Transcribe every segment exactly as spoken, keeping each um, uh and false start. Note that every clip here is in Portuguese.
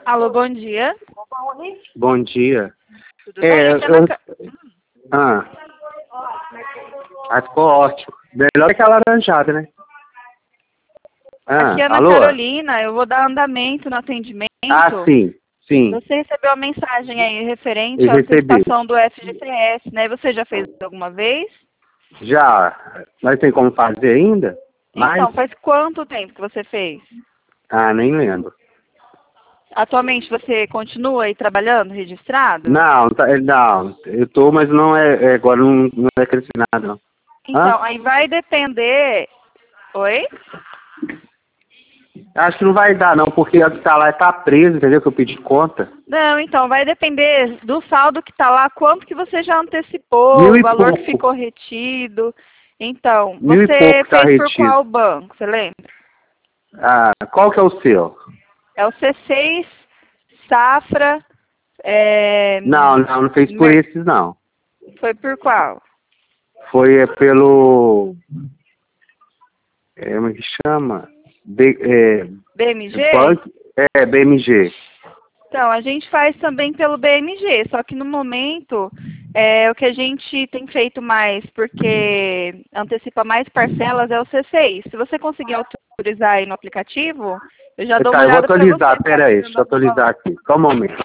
Alô, bom dia. Bom dia. Tudo É, bem? Aqui é eu... na ca- Ah, ah, ficou ótimo. Melhor que a laranjada, né? Ah, Aqui é na alô? Carolina, eu vou dar andamento no atendimento. Ah, sim, sim, Você recebeu a mensagem aí referente eu à recebi. antecipação do F G T S, né? Você já fez alguma vez? Já, mas tem como fazer ainda? Mas, Então, faz quanto tempo que você fez? ah, nem lembro. Atualmente você continua aí trabalhando, registrado? Não, tá, é, não, eu tô, mas não é, é agora não, não é crescer nada, não. Então, Hã? aí vai depender... Oi? Acho que não vai dar, não, porque a que tá lá tá preso, entendeu? Que eu pedi conta. Não, então, vai depender do saldo que está lá, quanto que você já antecipou, Mil o e valor que pouco. ficou retido. Então, Mil e você pouco tá fez por retido. qual banco, você lembra? Ah, qual que é o seu? É o C seis, Safra, é, Não, não, não fez por Mer- esses, não. foi por qual? Foi é, pelo... É, como é que chama? B, é, B M G? banco, é, B M G. Então, a gente faz também pelo B M G, só que no momento, é, o que a gente tem feito mais, porque antecipa mais parcelas, é o C seis. Se você conseguir autorizar aí no aplicativo, eu já dou uma Tá, eu vou olhada para você atualizar, se está pera aí, deixa fazendo eu algum atualizar valor. aqui. Só um momento.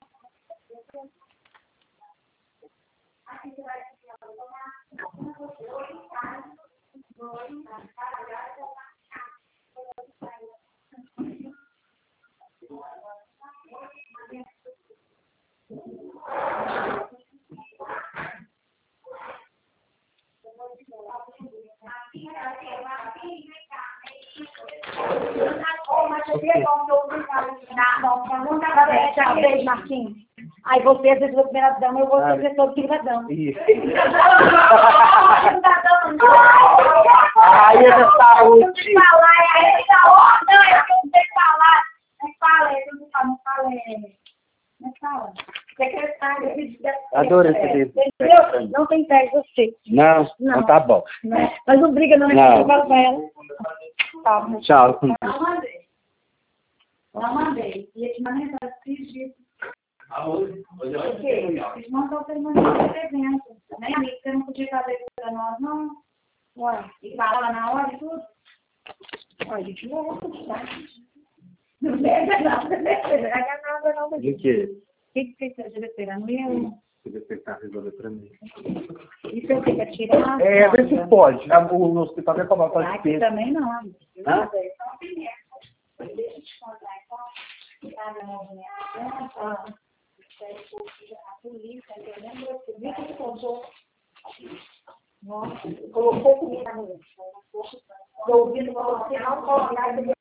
Tchau, beijo, Marquinhos. Aí você, às vezes, a primeira dama, eu vou ser assessor de cidadão. Isso. Cidadão, não! Aí é da saúde. Não tem falar, é aí da ordem, não, é que não tem falar. Não fala, é, não fala, não fala, é... Não fala. Secretária, Adorei esse livro. entendeu? Não tem pé de você. Não, Não. não tá bom. Né? Mas não briga não, né? Não. Eu falo com ela. Tá, mas... Tchau. Não mandei. Não mandei. Ia te mandar mensagem esses dias. Por quê? Eles mandam você mandar esse evento. Né, amigo? Você não podia fazer isso pra nós, não? Ué, e falar na hora e tudo? Ué, a gente não vai tá? Não deve não, não deve nada não. De quê? O que que você está esperando? Eu... Você vai tentar resolver pra mim. Isso eu tenho que tirar? É, vê se pode. Ah, o no hospital vai cobrar pra Aqui despesa. também não. Hã? Deixa eu te contar, então. Cada movimentação, a polícia, eu lembro que vi que contou. Nossa, colocou comida no ouvido, você não colocar.